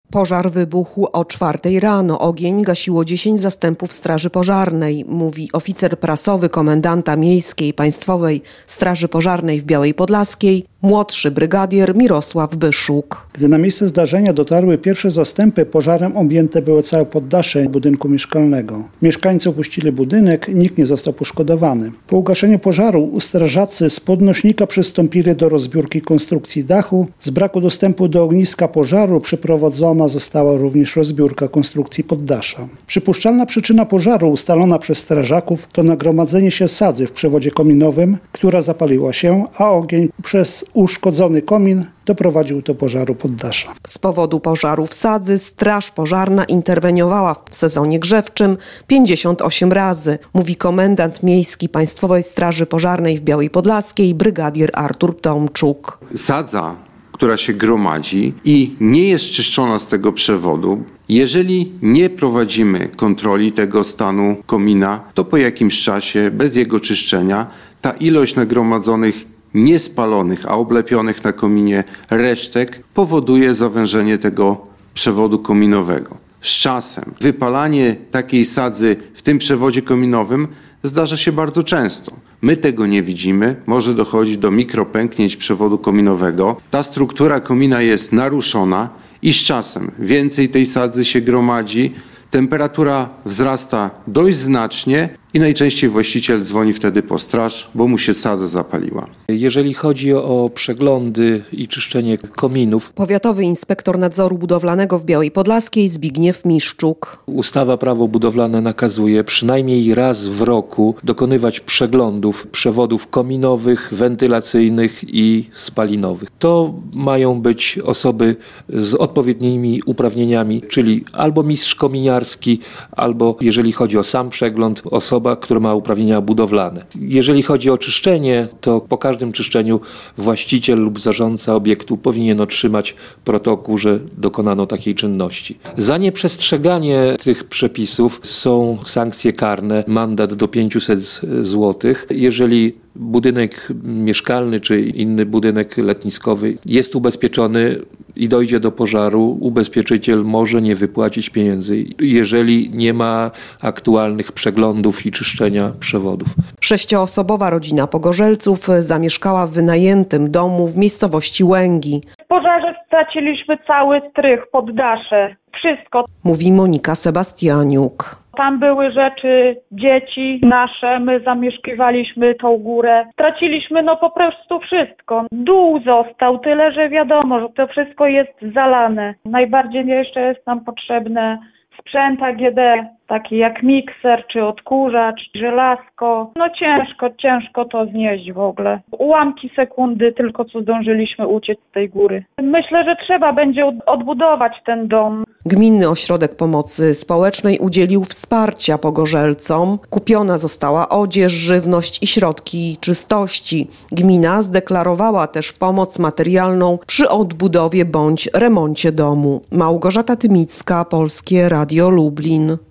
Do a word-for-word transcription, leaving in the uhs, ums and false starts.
Pożar wybuchł o czwartej rano. Ogień gasiło dziesięć zastępów Straży Pożarnej, mówi oficer prasowy komendanta Miejskiej Państwowej Straży Pożarnej w Białej Podlaskiej, młodszy brygadier Mirosław Byszuk. Gdy na miejsce zdarzenia dotarły pierwsze zastępy, pożarem objęte było całe poddasze budynku mieszkalnego. Mieszkańcy opuścili budynek, nikt nie został poszkodowany. Po ugaszeniu pożaru strażacy z podnośnika przystąpili do rozbiórki konstrukcji dachu. Z braku dostępu do ogniska pożaru przeprowadzona została również rozbiórka konstrukcji poddasza. Przypuszczalna przyczyna pożaru ustalona przez strażaków to nagromadzenie się sadzy w przewodzie kominowym, która zapaliła się, a ogień przez uszkodzony komin doprowadził do pożaru poddasza. Z powodu pożaru w sadzy Straż Pożarna interweniowała w sezonie grzewczym pięćdziesiąt osiem razy, mówi komendant Miejski Państwowej Straży Pożarnej w Białej Podlaskiej brygadier Artur Tomczuk. Sadza, która się gromadzi i nie jest czyszczona z tego przewodu, jeżeli nie prowadzimy kontroli tego stanu komina, to po jakimś czasie bez jego czyszczenia ta ilość nagromadzonych niespalonych, a oblepionych na kominie resztek powoduje zawężenie tego przewodu kominowego. Z czasem wypalanie takiej sadzy w tym przewodzie kominowym zdarza się bardzo często. My tego nie widzimy, może dochodzić do mikropęknięć przewodu kominowego. Ta struktura komina jest naruszona i z czasem więcej tej sadzy się gromadzi, temperatura wzrasta dość znacznie i najczęściej właściciel dzwoni wtedy po straż, bo mu się sadza zapaliła. Jeżeli chodzi o przeglądy i czyszczenie kominów, powiatowy inspektor nadzoru budowlanego w Białej Podlaskiej Zbigniew Miszczuk. Ustawa Prawo budowlane nakazuje przynajmniej raz w roku dokonywać przeglądów przewodów kominowych, wentylacyjnych i spalinowych. To mają być osoby z odpowiednimi uprawnieniami, czyli albo mistrz kominiarski, albo jeżeli chodzi o sam przegląd, osoba, która ma uprawnienia budowlane. Jeżeli chodzi o czyszczenie, to po każdym czyszczeniu właściciel lub zarządca obiektu powinien otrzymać protokół, że dokonano takiej czynności. Za nieprzestrzeganie tych przepisów są sankcje karne, mandat do pięćset złotych. Jeżeli budynek mieszkalny czy inny budynek letniskowy jest ubezpieczony i dojdzie do pożaru, ubezpieczyciel może nie wypłacić pieniędzy, jeżeli nie ma aktualnych przeglądów i czyszczenia przewodów. Sześcioosobowa rodzina Pogorzelców zamieszkała w wynajętym domu w miejscowości Łęgi. W pożarze straciliśmy cały strych, poddasze, wszystko. Mówi Monika Sebastianiuk. Tam były rzeczy dzieci nasze, my zamieszkiwaliśmy tą górę. Straciliśmy no po prostu wszystko. Dół został, tyle że wiadomo, że to wszystko jest zalane. Najbardziej jeszcze jest nam potrzebne sprzęt A G D, taki jak mikser czy odkurzacz, żelazko. No ciężko, ciężko to znieść w ogóle. Ułamki sekundy tylko co zdążyliśmy uciec z tej góry. Myślę, że trzeba będzie odbudować ten dom. Gminny Ośrodek Pomocy Społecznej udzielił wsparcia Pogorzelcom. Kupiona została odzież, żywność i środki czystości. Gmina zdeklarowała też pomoc materialną przy odbudowie bądź remoncie domu. Małgorzata Tymicka, Polskie Radio Lublin.